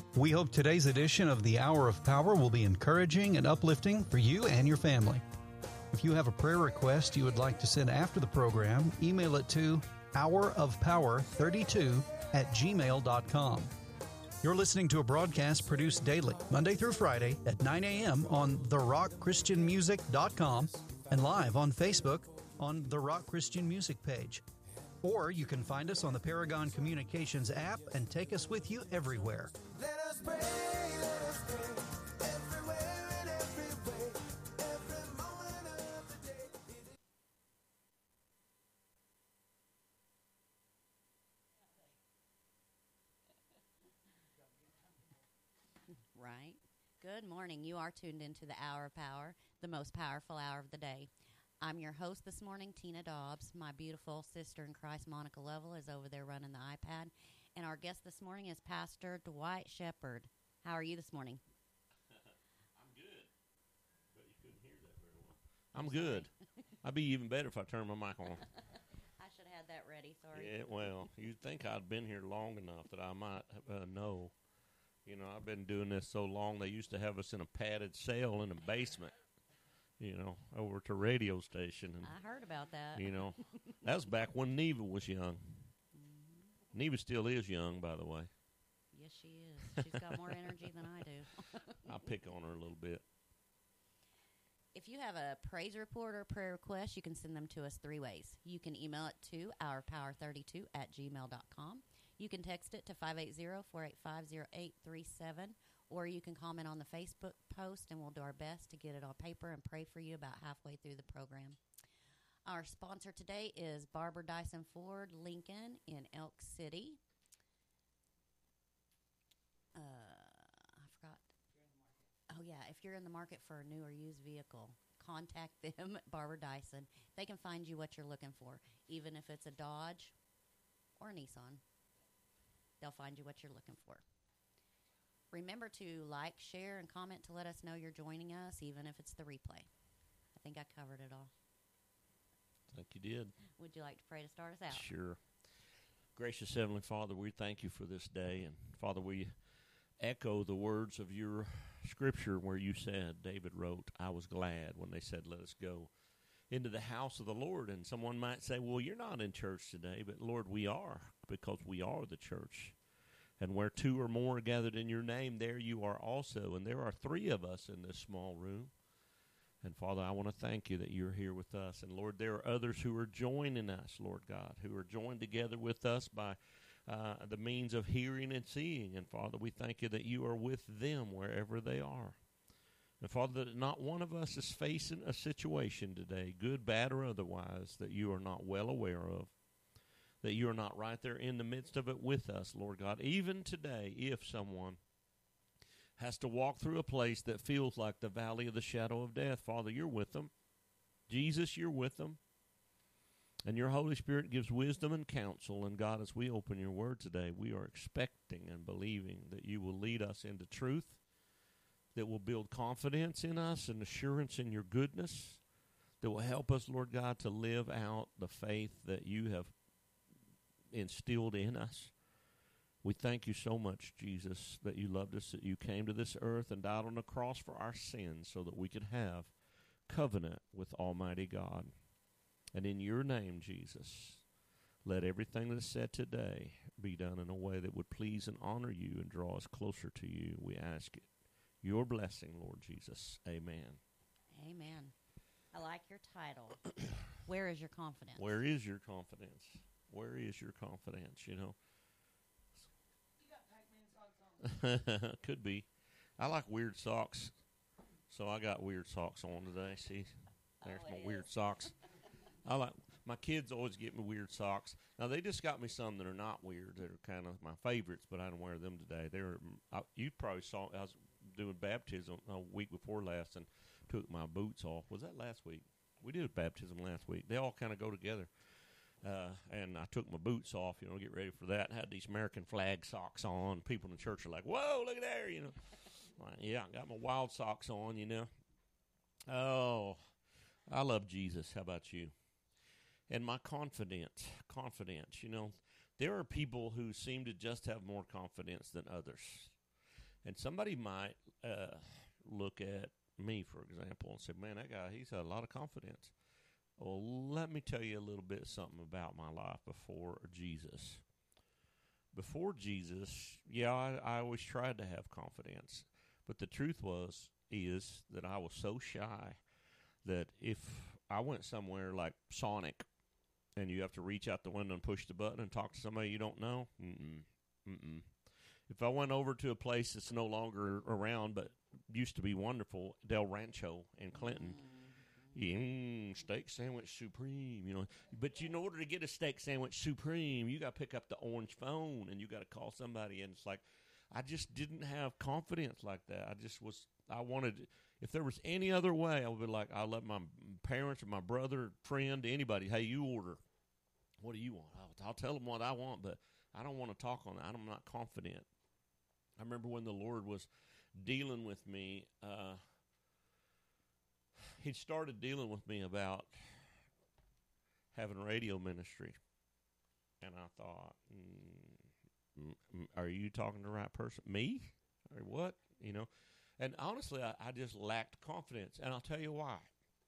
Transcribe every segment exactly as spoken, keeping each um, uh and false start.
We hope today's edition of the Hour of Power will be encouraging and uplifting for you and your family. If you have a prayer request you would like to send after the program, email it to hour of power thirty-two at gmail dot com. You're listening to a broadcast produced daily, Monday through Friday at nine a.m. on the rock christian music dot com and live on Facebook on the Rock Christian Music page. Or you can find us on the Paragon Communications app and take us with you everywhere. Let us pray, let us pray, everywhere and every way, every moment of the day. Right. Good morning. You are tuned into the Hour of Power, the most powerful hour of the day. I'm your host this morning, Tina Dobbs. My beautiful sister in Christ, Monica Lovell, is over there running the iPad. And our guest this morning is Pastor Dwight Shepard. How are you this morning? I'm good. But you couldn't hear that very well. I'm good. I'd be even better if I turned my mic on. I should have had that ready. Sorry. Yeah, well, you'd think I'd been here long enough that I might uh, know. You know, I've been doing this so long, they used to have us in a padded cell in the basement. You know, over at the radio station. And, I heard about that. You know, that was back when Neva was young. Mm-hmm. Neva still is young, by the way. Yes, she is. She's got more energy than I do. I pick on her a little bit. If you have a praise report or prayer request, you can send them to us three ways. You can email it to our power thirty-two at gmail dot com. You can text it to five eight zero, four eight five, zero eight three seven. Or you can comment on the Facebook post, and we'll do our best to get it on paper and pray for you about halfway through the program. Our sponsor today is Barbara Dyson Ford Lincoln in Elk City. Uh, I forgot. Oh, yeah, if you're in the market for a new or used vehicle, contact them at Barbara Dyson. They can find you what you're looking for, even if it's a Dodge or a Nissan. They'll find you what you're looking for. Remember to like, share, and comment to let us know you're joining us, even if it's the replay. I think I covered it all. I think you did. Would you like to pray to start us out? Sure. Gracious Heavenly Father, we thank you for this day. And, Father, we echo the words of your scripture where you said, David wrote, I was glad when they said, let us go into the house of the Lord. And someone might say, well, you're not in church today. But, Lord, we are, because we are the church. And where two or more are gathered in your name, there you are also. And there are three of us in this small room. And, Father, I want to thank you that you're here with us. And, Lord, there are others who are joining us, Lord God, who are joined together with us by uh, the means of hearing and seeing. And, Father, we thank you that you are with them wherever they are. And, Father, that not one of us is facing a situation today, good, bad, or otherwise, that you are not well aware of. That you are not right there in the midst of it with us, Lord God. Even today, if someone has to walk through a place that feels like the valley of the shadow of death, Father, you're with them. Jesus, you're with them. And your Holy Spirit gives wisdom and counsel. And God, as we open your word today, we are expecting and believing that you will lead us into truth, that will build confidence in us and assurance in your goodness, that will help us, Lord God, to live out the faith that you have instilled in us. We thank you so much, Jesus, that you loved us, that you came to this earth and died on the cross for our sins so that we could have covenant with Almighty God. And in your name, Jesus, let everything that's said today be done in a way that would please and honor you and draw us closer to you. We ask it. Your blessing, Lord Jesus. Amen. Amen. I like your title. Where is your confidence? Where is your confidence? Where is your confidence, you know? You got Pac-Man socks on. Could be. I like weird socks, so I got weird socks on today. See, there's Oh, my it weird is. socks. I like my kids always get me weird socks. Now they just got me some that are not weird. That are kind of my favorites, but I don't wear them today. They're I, you probably saw I was doing baptism a week before last and took my boots off. Was that last week? We did baptism last week. They all kind of go together. Uh, and I took my boots off, you know, to get ready for that. I had these American flag socks on. People in the church are like, whoa, look at there, you know. Like, yeah, I got my wild socks on, you know. Oh, I love Jesus. How about you? And my confidence, confidence, you know. There are people who seem to just have more confidence than others. And somebody might uh, look at me, for example, and say, man, that guy, he's had a lot of confidence. Well, let me tell you a little bit something about my life before Jesus. Before Jesus, yeah, I, I always tried to have confidence. But the truth was, is that I was so shy that if I went somewhere like Sonic and you have to reach out the window and push the button and talk to somebody you don't know, mm-mm, mm-mm. If I went over to a place that's no longer around but used to be wonderful, Del Rancho in Clinton, yeah, mm, steak sandwich supreme, you know. But you, in order to get a steak sandwich supreme, you got to pick up the orange phone and you got to call somebody. And it's like, I just didn't have confidence like that. I just was, I wanted, if there was any other way, I would be like, I'll let my parents or my brother, friend, anybody, hey, you order. What do you want? I'll, I'll tell them what I want, but I don't want to talk on that. I'm not confident. I remember when the Lord was dealing with me, uh, he started dealing with me about having radio ministry. And I thought, mm, mm, are you talking to the right person? Me? Or what? You know? And honestly, I, I just lacked confidence. And I'll tell you why.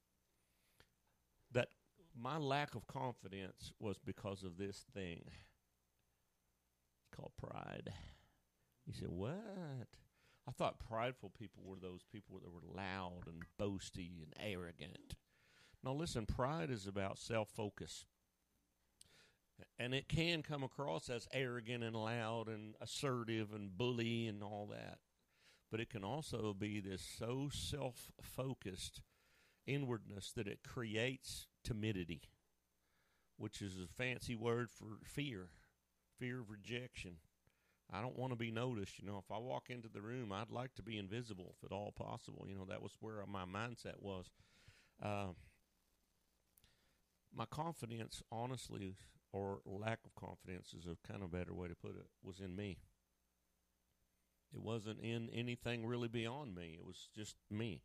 That my lack of confidence was because of this thing. It's called pride. You said, what? I thought prideful people were those people that were loud and boasty and arrogant. Now, listen, pride is about self-focus. And it can come across as arrogant and loud and assertive and bully and all that. But it can also be this so self-focused inwardness that it creates timidity, which is a fancy word for fear, fear of rejection. I don't want to be noticed. You know, if I walk into the room, I'd like to be invisible if at all possible. You know, that was where my mindset was. Uh, my confidence, honestly, or lack of confidence is a kind of better way to put it, was in me. It wasn't in anything really beyond me. It was just me.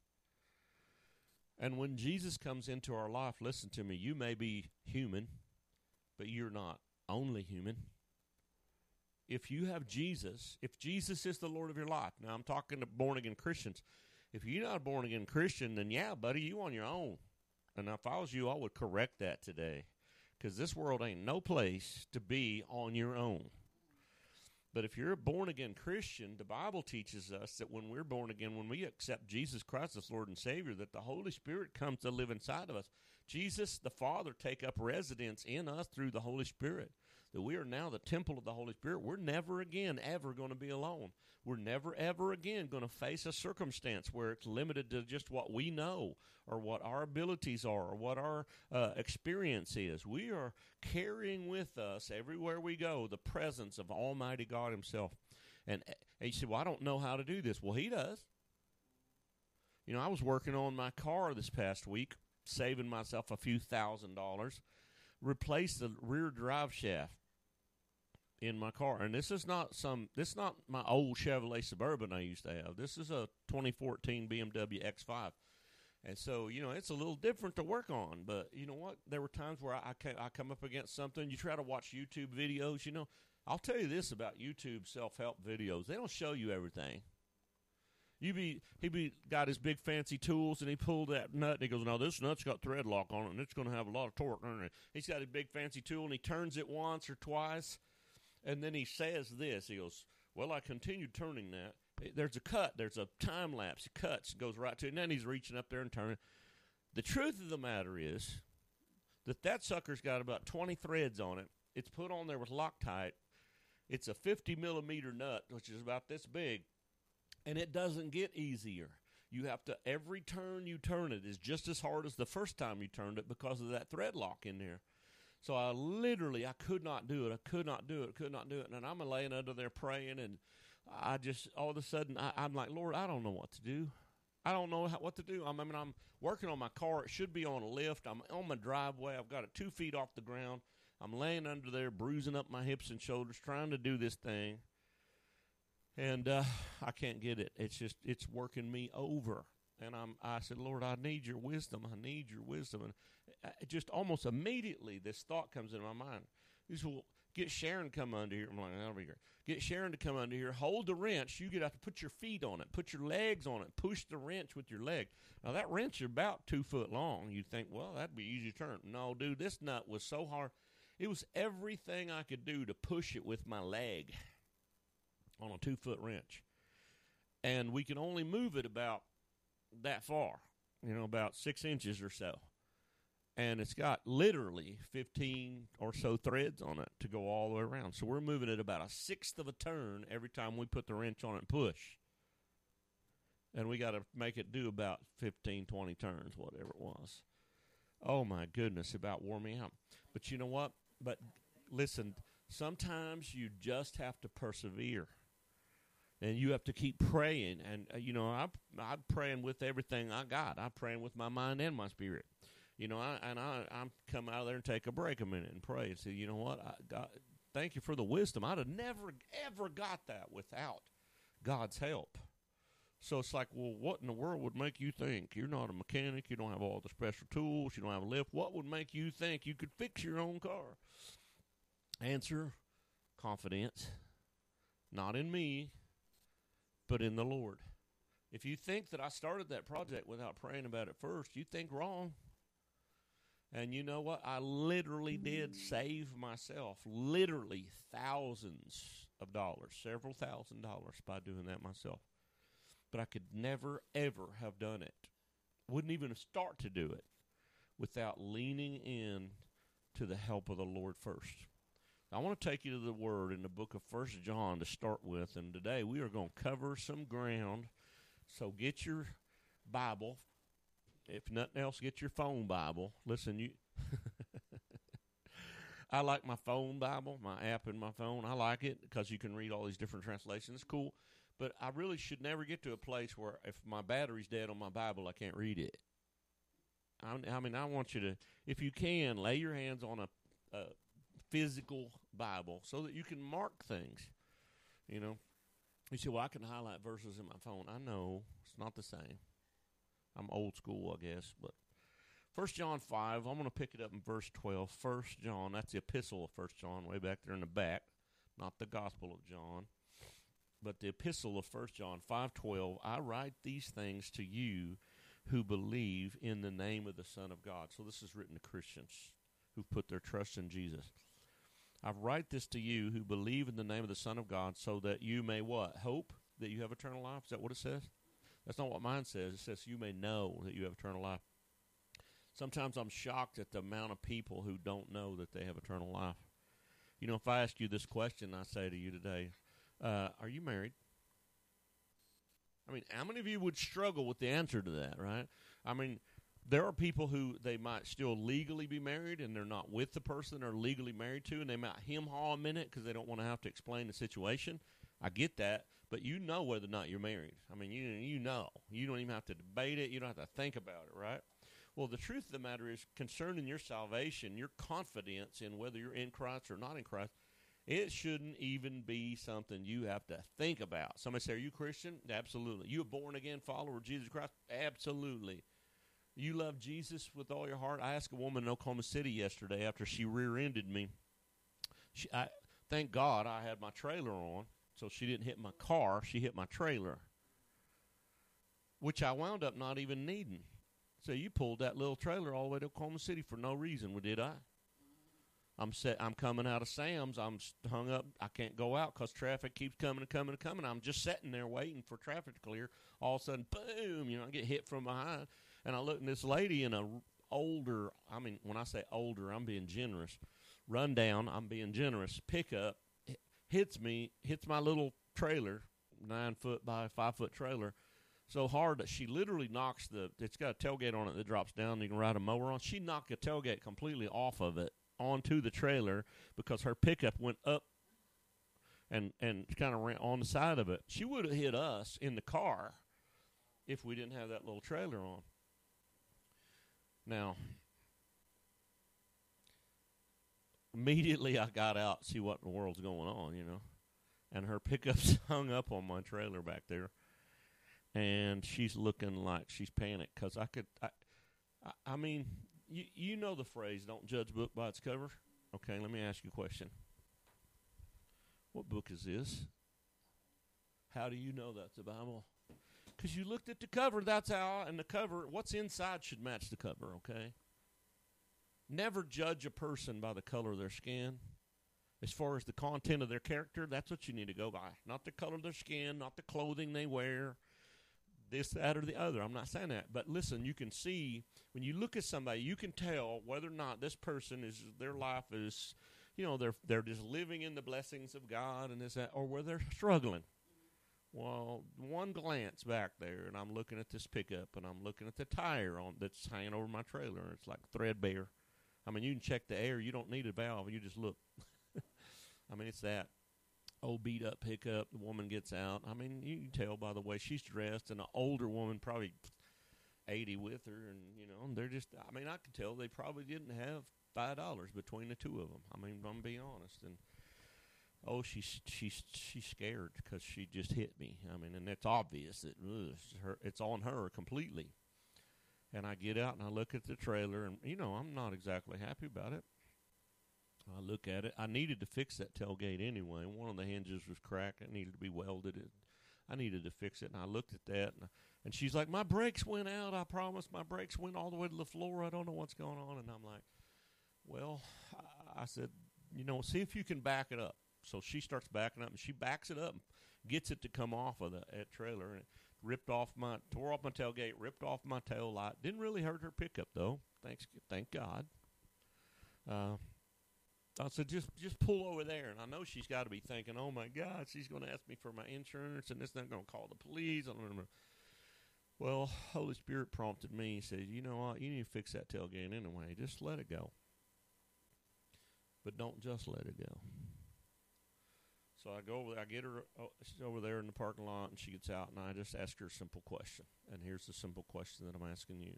And when Jesus comes into our life, listen to me, you may be human, but you're not only human. If you have Jesus, if Jesus is the Lord of your life, now I'm talking to born-again Christians. If you're not a born-again Christian, then yeah, buddy, you on your own. And if I was you, I would correct that today, because this world ain't no place to be on your own. But if you're a born-again Christian, the Bible teaches us that when we're born again, when we accept Jesus Christ as Lord and Savior, that the Holy Spirit comes to live inside of us. Jesus, the Father, take up residence in us through the Holy Spirit. That we are now the temple of the Holy Spirit. We're never again ever going to be alone. We're never ever again going to face a circumstance where it's limited to just what we know or what our abilities are or what our uh, experience is. We are carrying with us everywhere we go the presence of Almighty God Himself. And, and you say, well, I don't know how to do this. Well, He does. You know, I was working on my car this past week, saving myself a few thousand dollars, replaced the rear drive shaft in my car. And this is not some, this is not my old Chevrolet Suburban I used to have. This is a twenty fourteen B M W X five. And so, you know, it's a little different to work on. But you know what? There were times where I, I, I come up against something. You try to watch YouTube videos, you know. I'll tell you this about YouTube self-help videos. They don't show you everything. You be he be got his big fancy tools, and he pulled that nut, and he goes, now this nut's got thread lock on it, and it's going to have a lot of torque on it. He's got a big fancy tool, and he turns it once or twice, and then he says this. He goes, well, I continued turning that. There's a cut. There's a time lapse. He cuts, goes right to it, and then he's reaching up there and turning. The truth of the matter is that that sucker's got about twenty threads on it. It's put on there with Loctite. It's a fifty millimeter nut, which is about this big. And it doesn't get easier. You have to, every turn you turn it is just as hard as the first time you turned it because of that thread lock in there. So I literally, I could not do it. I could not do it. Could not do it. And I'm laying under there praying, and I just, all of a sudden, I, I'm like, Lord, I don't know what to do. I don't know how, what to do. I mean, I'm working on my car. It should be on a lift. I'm on my driveway. I've got it two feet off the ground. I'm laying under there, bruising up my hips and shoulders, trying to do this thing. And uh, I can't get it. It's just, it's working me over. And I'm, I said, Lord, I need your wisdom. I need your wisdom. And I, just almost immediately, this thought comes into my mind. He said, well, Get Sharon to come under here. I'm like, that'll be great. Get Sharon to come under here. Hold the wrench. You get out to put your feet on it. Put your legs on it. Push the wrench with your leg. Now, that wrench is about two foot long. You think, well, that'd be easy to turn. No, dude, this nut was so hard. It was everything I could do to push it with my leg on a two-foot wrench. And we can only move it about that far, you know, about six inches or so. And it's got literally fifteen or so threads on it to go all the way around. So we're moving it about a sixth of a turn every time we put the wrench on it and push. And we got to make it do about fifteen, twenty turns, whatever it was. Oh, my goodness, it about wore me out. But you know what? But listen, sometimes you just have to persevere. And you have to keep praying. And, uh, you know, I, I'm praying with everything I got. I'm praying with my mind and my spirit. You know, I, and I, I'm come out of there and take a break a minute and pray and say, you know what, I, God, thank you for the wisdom. I'd have never, ever got that without God's help. So it's like, well, what in the world would make you think? You're not a mechanic. You don't have all the special tools. You don't have a lift. What would make you think you could fix your own car? Answer, confidence. Not in me, but in the Lord. If you think that I started that project without praying about it first, you think wrong. And you know what? I literally did save myself literally thousands of dollars, several thousand dollars by doing that myself. But I could never, ever have done it. Wouldn't even start to do it without leaning in to the help of the Lord first. I want to take you to the Word in the book of First John to start with. And today we are going to cover some ground. So get your Bible. If nothing else, get your phone Bible. Listen, you. I like my phone Bible, my app in my phone. I like it because you can read all these different translations. It's cool. But I really should never get to a place where if my battery's dead on my Bible, I can't read it. I, I mean, I want you to, if you can, lay your hands on a, a physical Bible so that you can mark things. You know, you say, well, I can highlight verses in my phone. I know it's not the same. I'm old school, I guess, but First John five, I'm going to pick it up in verse twelve. First John, that's the epistle of First John, way back there in the back, not the Gospel of John, but the epistle of First John five twelve. I write these things to you who believe in the name of the Son of God. So this is written to Christians who put their trust in Jesus. I write this to you who believe in the name of the Son of God so that you may what? Hope that you have eternal life? Is that what it says? That's not what mine says. It says you may know that you have eternal life. Sometimes I'm shocked at the amount of people who don't know that they have eternal life. You know, if I ask you this question, I say to you today, uh, are you married? I mean, how many of you would struggle with the answer to that, right? I mean, there are people who they might still legally be married and they're not with the person they're legally married to, and they might hem-haw a minute because they don't want to have to explain the situation. I get that, but you know whether or not you're married. I mean, you you know. You don't even have to debate it. You don't have to think about it, right? Well, the truth of the matter is concerning your salvation, your confidence in whether you're in Christ or not in Christ, it shouldn't even be something you have to think about. Somebody say, are you Christian? Absolutely. You a born-again follower of Jesus Christ? Absolutely. You love Jesus with all your heart? I asked a woman in Oklahoma City yesterday after she rear-ended me. She, I, thank God I had my trailer on, so she didn't hit my car. She hit my trailer, which I wound up not even needing. So you pulled that little trailer all the way to Oklahoma City for no reason, did I? I'm set. I'm coming out of Sam's. I'm hung up. I can't go out because traffic keeps coming and coming and coming. I'm just sitting there waiting for traffic to clear. All of a sudden, boom, you know, I get hit from behind. And I look at this lady in a older, I mean, when I say older, I'm being generous. Rundown, I'm being generous. Pickup hits me, hits my little trailer, nine foot by five foot trailer, so hard that she literally knocks the, it's got a tailgate on it that drops down, you can ride a mower on. She knocked the tailgate completely off of it onto the trailer because her pickup went up and, and kind of ran on the side of it. She would have hit us in the car if we didn't have that little trailer on. Now, immediately I got out to see what in the world's going on, you know. And her pickup's hung up on my trailer back there. And she's looking like she's panicked because I could, I, I, I mean, you, you know the phrase, don't judge a book by its cover. Okay, let me ask you a question. book is this? How do you know that's the Bible? Because you looked at the cover, that's how, and the cover, what's inside should match the cover, okay? Never judge a person by the color of their skin. As far as the content of their character, that's what you need to go by. Not the color of their skin, not the clothing they wear, this, that, or the other. I'm not saying that. But listen, you can see, when you look at somebody, you can tell whether or not this person is, their life is, you know, they're they're just living in the blessings of God and this, that, or whether they're struggling. Well, one glance back there, and I'm looking at this pickup, and I'm looking at the tire on that's hanging over my trailer, and it's like threadbare. I mean, you can check the air. You don't need a valve. You just look. I mean, it's that old beat-up pickup. The woman gets out. I mean, you can tell by the way she's dressed, and an older woman, probably eighty with her, and, you know, they're just, I mean, I can tell they probably didn't have five dollars between the two of them. I mean, I'm being honest. And, oh, she's she's she's scared because she just hit me. I mean, and it's obvious that ugh, it's, her, it's on her completely. And I get out and I look at the trailer, and, you know, I'm not exactly happy about it. I look at it. I needed to fix that tailgate anyway. One of the hinges was cracked. It needed to be welded. It, I needed to fix it, and I looked at that, and, and she's like, my brakes went out. I promise my brakes went all the way to the floor. I don't know what's going on. And I'm like, well, I, I said, you know, see if you can back it up. So she starts backing up, and she backs it up and gets it to come off of the that trailer, and it ripped off my, tore off my tailgate, ripped off my tail light. Didn't really hurt her pickup, though. Thanks, thank God. Uh, I said, just just pull over there. And I know she's got to be thinking, oh, my God, she's going to ask me for my insurance, and it's not going to call the police. I don't know. Well, Holy Spirit prompted me. He said, you know what, you need to fix that tailgate anyway. Just let it go. But don't just let it go. So I go over there, I get her, oh, she's over there in the parking lot, and she gets out, and I just ask her a simple question. And here's the simple question that I'm asking you.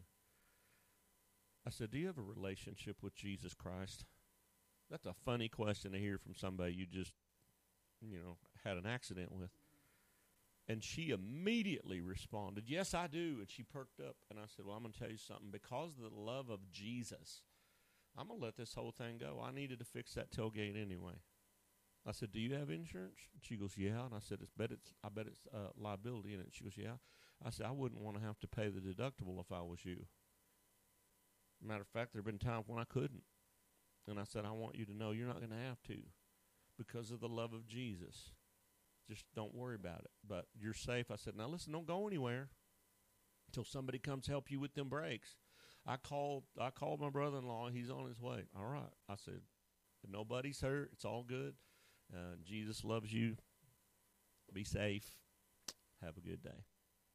I said, do you have a relationship with Jesus Christ? That's a funny question to hear from somebody you just, you know, had an accident with. And she immediately responded, yes, I do. And she perked up, and I said, well, I'm going to tell you something. Because of the love of Jesus, I'm going to let this whole thing go. I needed to fix that tailgate anyway. I said, do you have insurance? And she goes, yeah. And I said, it's bet it's, I bet it's uh, liability in it. She goes, yeah. I said, I wouldn't want to have to pay the deductible if I was you. Matter of fact, there have been times when I couldn't. And I said, I want you to know you're not going to have to because of the love of Jesus. Just don't worry about it. But you're safe. I said, now listen, don't go anywhere until somebody comes help you with them brakes. I called I called my brother-in-law. He's on his way. All right. I said, nobody's hurt. It's all good. Uh, Jesus loves you. Be safe. Have a good day.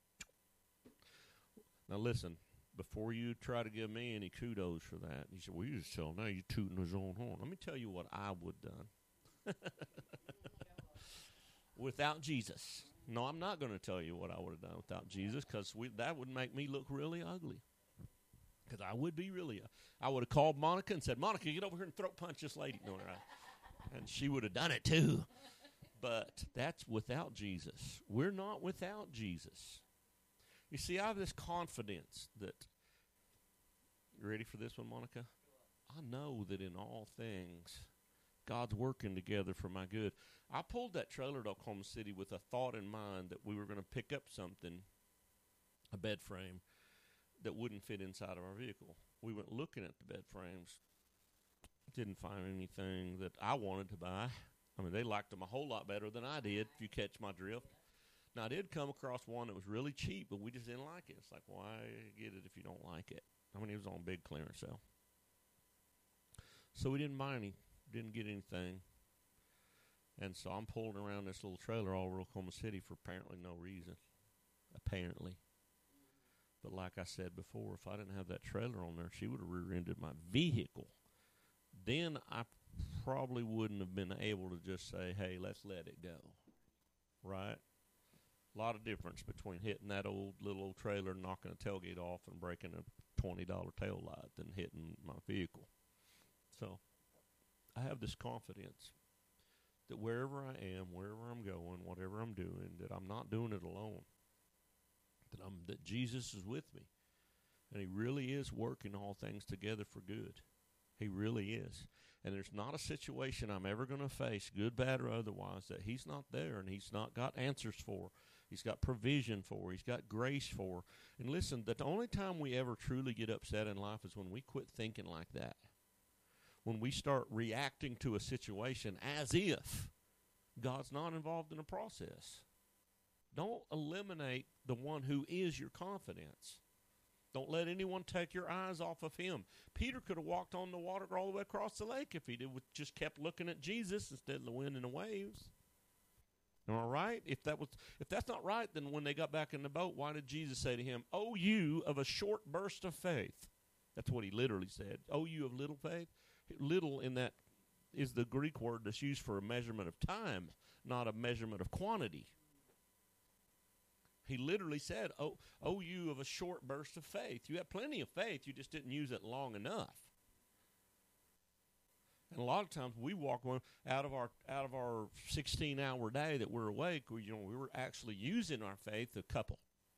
Now listen. Before you try to give me any kudos for that, he said, well, you just tell him now you're tooting his own horn. Let me tell you what I would have done. Without Jesus. No, I'm not going to tell you what I would have done without Jesus because that would make me look really ugly. Because I would be really, uh, I would have called Monica and said, Monica, get over here and throat punch this lady. No, right? And she would have done it too. But that's without Jesus. We're not without Jesus. You see, I have this confidence that, you ready for this one, Monica? I know that in all things, God's working together for my good. I pulled that trailer to Oklahoma City with a thought in mind that we were going to pick up something, a bed frame, that wouldn't fit inside of our vehicle. We went looking at the bed frames, didn't find anything that I wanted to buy. I mean, they liked them a whole lot better than I did, if you catch my drift. Now, I did come across one that was really cheap, but we just didn't like it. It's like, why get it if you don't like it? I mean, it was on big clearance sale. So we didn't buy any, didn't get anything. And so I'm pulling around this little trailer all over Oklahoma City for apparently no reason. Apparently. But like I said before, if I didn't have that trailer on there, she would have rear-ended my vehicle. Then I probably wouldn't have been able to just say, hey, let's let it go. Right? A lot of difference between hitting that old little old trailer, knocking a tailgate off, and breaking a twenty dollar tail light than hitting my vehicle. So I have this confidence that wherever I am, wherever I'm going, whatever I'm doing, that I'm not doing it alone. That I'm that Jesus is with me. And he really is working all things together for good. He really is. And there's not a situation I'm ever going to face, good, bad, or otherwise, that he's not there and he's not got answers for. He's got provision for. He's got grace for. And listen, the only time we ever truly get upset in life is when we quit thinking like that. When we start reacting to a situation as if God's not involved in the process. Don't eliminate the one who is your confidence. Don't let anyone take your eyes off of him. Peter could have walked on the water all the way across the lake if he did, just kept looking at Jesus instead of the wind and the waves. Am I right? If that was, if that's not right, then when they got back in the boat, why did Jesus say to him, "O you of a short burst of faith"? That's what he literally said. "O you of little faith." Little in that is the Greek word that's used for a measurement of time, not a measurement of quantity. He literally said, oh, oh, you of a short burst of faith. You had plenty of faith, you just didn't use it long enough. And a lot of times we walk out of our out of our sixteen-hour day that we're awake, we, you know, we were actually using our faith a couple.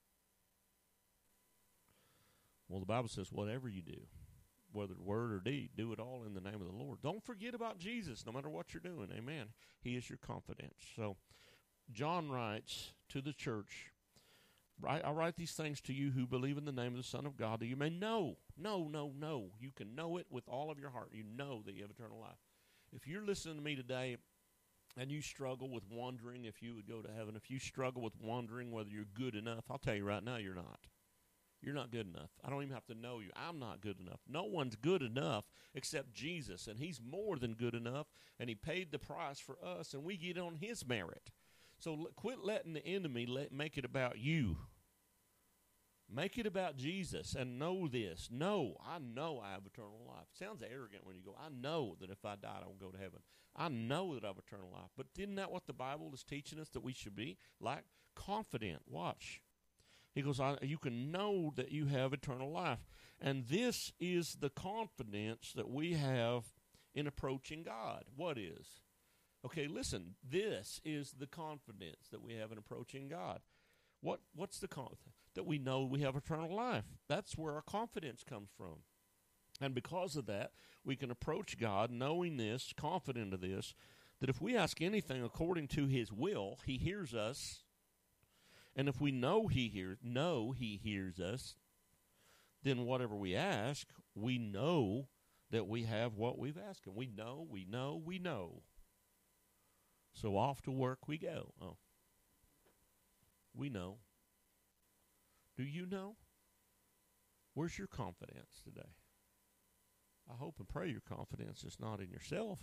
Well, the Bible says, whatever you do, whether word or deed, do it all in the name of the Lord. Don't forget about Jesus, no matter what you're doing. Amen. He is your confidence. So John writes to the church, I write these things to you who believe in the name of the Son of God, that you may know. No, no, no. You can know it with all of your heart. You know that you have eternal life. If you're listening to me today and you struggle with wondering if you would go to heaven, if you struggle with wondering whether you're good enough, I'll tell you right now, you're not. You're not good enough. I don't even have to know you. I'm not good enough. No one's good enough except Jesus, and he's more than good enough, and he paid the price for us, and we get on his merit. So l- quit letting the enemy let, make it about you. Make it about Jesus, and know this. Know, I know I have eternal life. It sounds arrogant when you go, I know that if I died, I will go to heaven. I know that I have eternal life. But isn't that what the Bible is teaching us that we should be? Like, confident. Watch. He goes, I, you can know that you have eternal life. And this is the confidence that we have in approaching God. What is? Okay, listen. This is the confidence that we have in approaching God. What What's the confidence? That we know we have eternal life. That's where our confidence comes from. And because of that, we can approach God knowing this, confident of this, that if we ask anything according to his will, he hears us. And if we know he hears, know he hears us, then whatever we ask, we know that we have what we've asked him. We know, we know, we know. So off to work we go. Oh, we know. Do you know? Where's your confidence today? I hope and pray your confidence is not in yourself.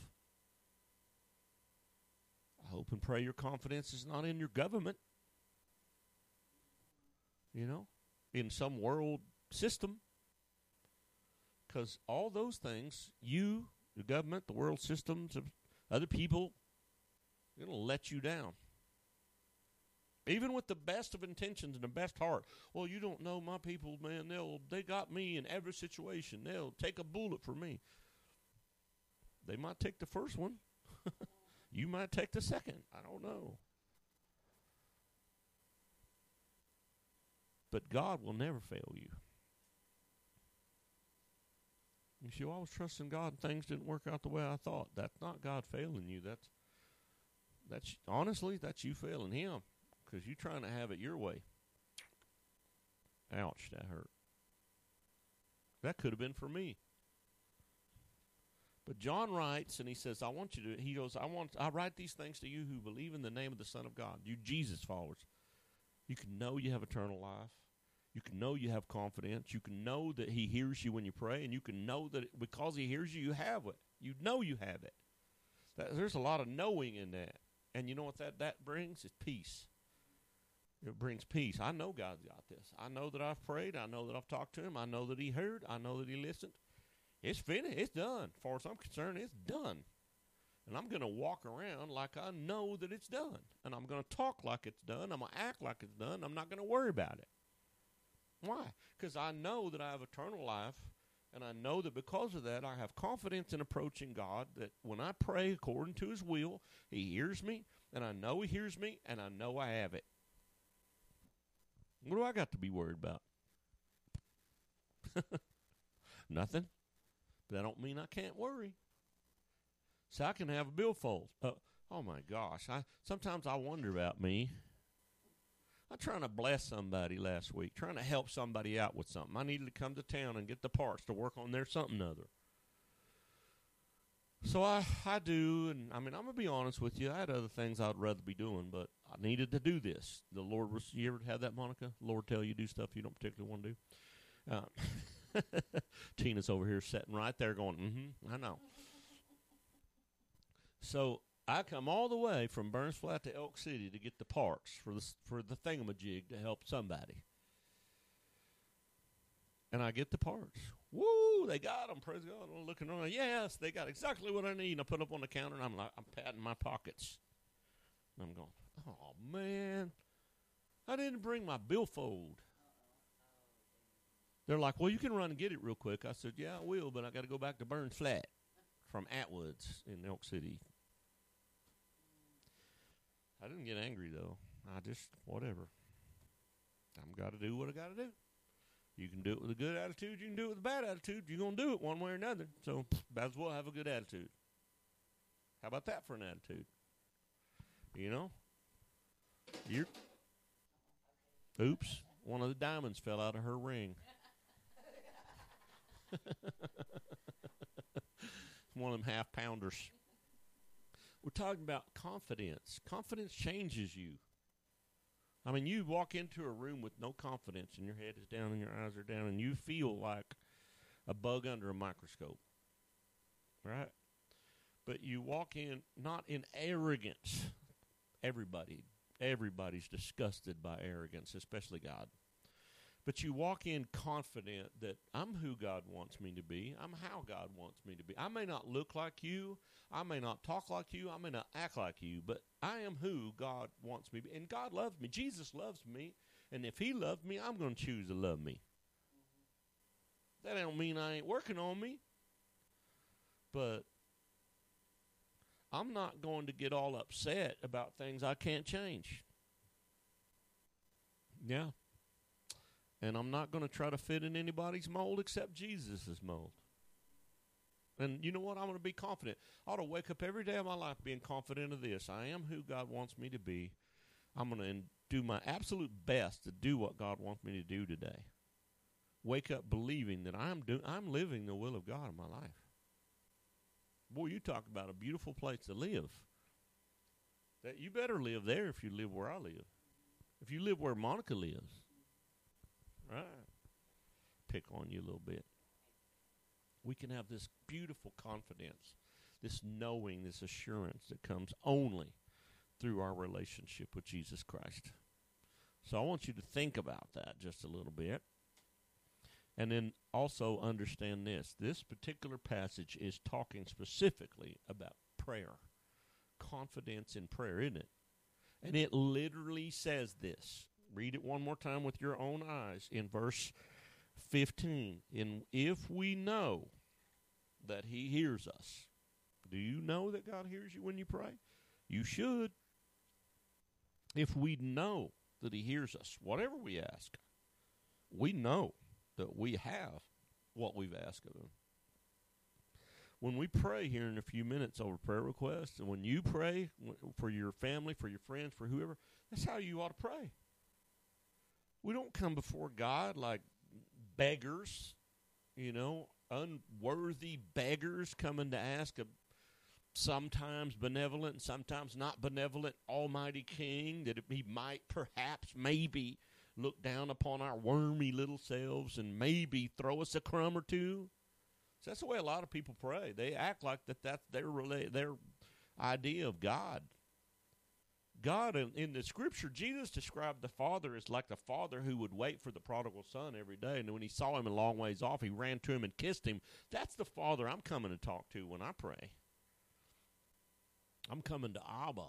I hope and pray your confidence is not in your government. You know, in some world system. Because all those things, you, the government, the world systems, other people, it'll let you down. Even with the best of intentions and the best heart. Well, you don't know my people, man. They'll they got me in every situation. They'll take a bullet for me. They might take the first one. You might take the second. I don't know. But God will never fail you. You see, well, I was trusting God and things didn't work out the way I thought. That's not God failing you. That's, that's honestly, that's you failing him. Because you're trying to have it your way. Ouch, that hurt. That could have been for me. But John writes, and he says, I want you to, he goes, I want, I write these things to you who believe in the name of the Son of God. You Jesus followers. You can know you have eternal life. You can know you have confidence. You can know that he hears you when you pray. And you can know that because he hears you, you have it. You know you have it. That, there's a lot of knowing in that. And you know what that, that brings? Is peace. It brings peace. I know God's got this. I know that I've prayed. I know that I've talked to him. I know that he heard. I know that he listened. It's finished. It's done. As far as I'm concerned, it's done. And I'm going to walk around like I know that it's done. And I'm going to talk like it's done. I'm going to act like it's done. I'm not going to worry about it. Why? Because I know that I have eternal life. And I know that because of that, I have confidence in approaching God, that when I pray according to his will, he hears me. And I know he hears me. And I know I have it. What do I got to be worried about? Nothing. That don't mean I can't worry. So I can have a billfold. Uh, oh, my gosh. I Sometimes I wonder about me. I'm trying to bless somebody last week, trying to help somebody out with something. I needed to come to town and get the parts to work on their something other. So I, I do, and I mean, I'm going to be honest with you. I had other things I'd rather be doing, but I needed to do this. The Lord was, you ever have that, Monica? The Lord tell you do stuff you don't particularly want to do? Uh, Tina's over here sitting right there going, mm-hmm, I know. So I come all the way from Burns Flat to Elk City to get the parts for the, for the thingamajig to help somebody. And I get the parts. Woo, they got them. Praise God. I'm looking around. Yes, they got exactly what I need. And I put up on the counter, and I'm like, I'm patting my pockets. And I'm going, oh, man, I didn't bring my billfold. They're like, well, you can run and get it real quick. I said, yeah, I will, but I got to go back to Burns Flat from Atwoods in Elk City. I didn't get angry, though. I just, whatever. I've got to do what I got to do. You can do it with a good attitude. You can do it with a bad attitude. You're going to do it one way or another. So, might as well have a good attitude. How about that for an attitude? You know? You're, oops. One of the diamonds fell out of her ring. One of them half-pounders. We're talking about confidence. Confidence changes you. I mean, you walk into a room with no confidence, and your head is down and your eyes are down, and you feel like a bug under a microscope, right? But you walk in not in arrogance. Everybody, everybody's disgusted by arrogance, especially God. But you walk in confident that I'm who God wants me to be. I'm how God wants me to be. I may not look like you. I may not talk like you. I may not act like you. But I am who God wants me to be. And God loves me. Jesus loves me. And if he loved me, I'm going to choose to love me. That don't mean I ain't working on me. But I'm not going to get all upset about things I can't change. Yeah. And I'm not going to try to fit in anybody's mold except Jesus' mold. And you know what? I'm going to be confident. I ought to wake up every day of my life being confident of this. I am who God wants me to be. I'm going to do my absolute best to do what God wants me to do today. Wake up believing that I'm do- I'm living the will of God in my life. Boy, you talk about a beautiful place to live. That you better live there if you live where I live. If you live where Monica lives. Right. Pick on you a little bit. We can have this beautiful confidence, this knowing, this assurance that comes only through our relationship with Jesus Christ. So I want you to think about that just a little bit. And then also understand this. This particular passage is talking specifically about prayer. Confidence in prayer, isn't it? And it literally says this. Read it one more time with your own eyes in verse fifteen. In if we know that he hears us. Do you know that God hears you when you pray? You should. If we know that he hears us, whatever we ask, we know that we have what we've asked of him. When we pray here in a few minutes over prayer requests, and when you pray for your family, for your friends, for whoever, that's how you ought to pray. We don't come before God like beggars, you know, unworthy beggars coming to ask a sometimes benevolent and sometimes not benevolent almighty king that he might perhaps maybe look down upon our wormy little selves and maybe throw us a crumb or two. So that's the way a lot of people pray. They act like that that's their, their idea of God. God, in, in the scripture, Jesus described the Father as like the father who would wait for the prodigal son every day. And when he saw him a long ways off, he ran to him and kissed him. That's the Father I'm coming to talk to when I pray. I'm coming to Abba.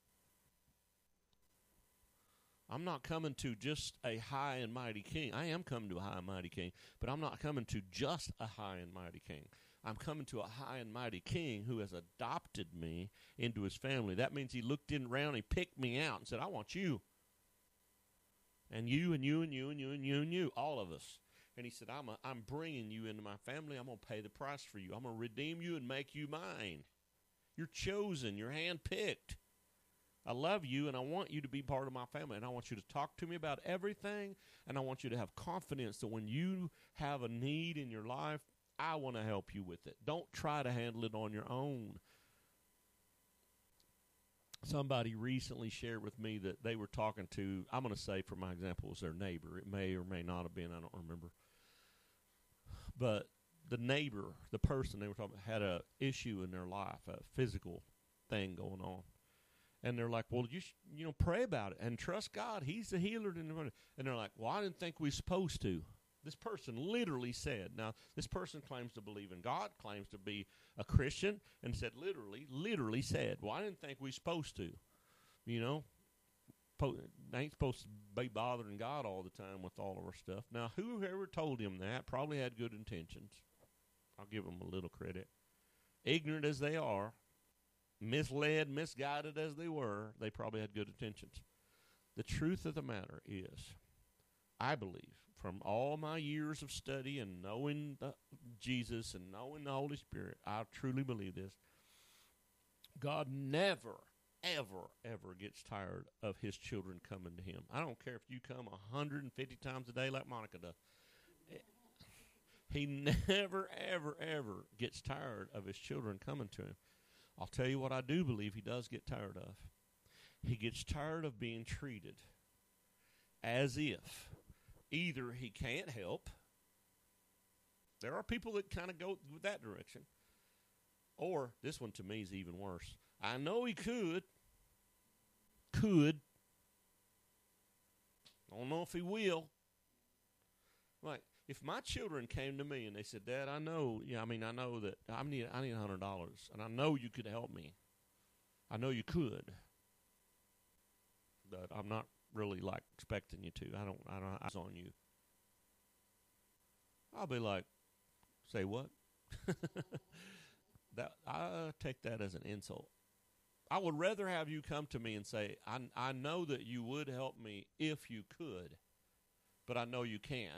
I'm not coming to just a high and mighty king. I am coming to a high and mighty king, but I'm not coming to just a high and mighty king. I'm coming to a high and mighty king who has adopted me into his family. That means he looked in around, he picked me out and said, I want you. And you and you and you and you and you and you, all of us. And he said, I'm, a, I'm bringing you into my family. I'm going to pay the price for you. I'm going to redeem you and make you mine. You're chosen. You're handpicked. I love you, and I want you to be part of my family. And I want you to talk to me about everything. And I want you to have confidence that when you have a need in your life, I want to help you with it. Don't try to handle it on your own. Somebody recently shared with me that they were talking to, I'm going to say for my example, it was their neighbor. It may or may not have been, I don't remember. But the neighbor, the person they were talking about, had a issue in their life, a physical thing going on. And they're like, well, you sh- you know, pray about it and trust God. He's the healer. And they're like, well, I didn't think we were supposed to. This person literally said, now, this person claims to believe in God, claims to be a Christian, and said literally, literally said, well, I didn't think we were supposed to. You know, po- they ain't supposed to be bothering God all the time with all of our stuff. Now, whoever told him that probably had good intentions. I'll give them a little credit. Ignorant as they are, misled, misguided as they were, they probably had good intentions. The truth of the matter is, I believe, from all my years of study and knowing the, Jesus and knowing the Holy Spirit, I truly believe this. God never, ever, ever gets tired of his children coming to him. I don't care if you come one hundred fifty times a day like Monica does. He never, ever, ever gets tired of his children coming to him. I'll tell you what I do believe he does get tired of. He gets tired of being treated as if either he can't help. There are people that kind of go with that direction. Or, this one to me is even worse. I know he could. Could. I don't know if he will. Like, if my children came to me and they said, Dad, I know, yeah, I mean, I know that I need, I need one hundred dollars, and I know you could help me. I know you could. But I'm not really, like, expecting you to. I don't, I don't, eyes on you. I'll be like, say what? That I take that as an insult. I would rather have you come to me and say, I, I know that you would help me if you could, but I know you can't.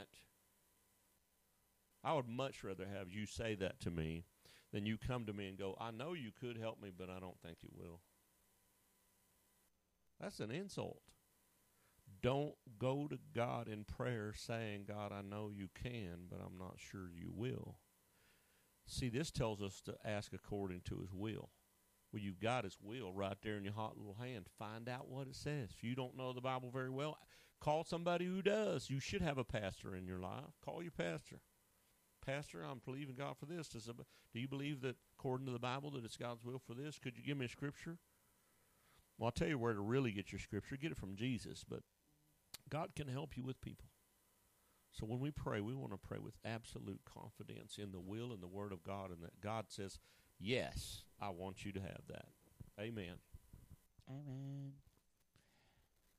I would much rather have you say that to me than you come to me and go, I know you could help me, but I don't think you will. That's an insult. Don't go to God in prayer saying, God, I know you can, but I'm not sure you will. See, this tells us to ask according to his will. Well, you've got his will right there in your hot little hand. Find out what it says. If you don't know the Bible very well, call somebody who does. You should have a pastor in your life. Call your pastor. Pastor, I'm believing God for this. Does, do you believe that according to the Bible that it's God's will for this? Could you give me a scripture? Well, I'll tell you where to really get your scripture. Get it from Jesus, but God can help you with people. So when we pray, we want to pray with absolute confidence in the will and the word of God, and that God says, yes, I want you to have that. Amen. Amen.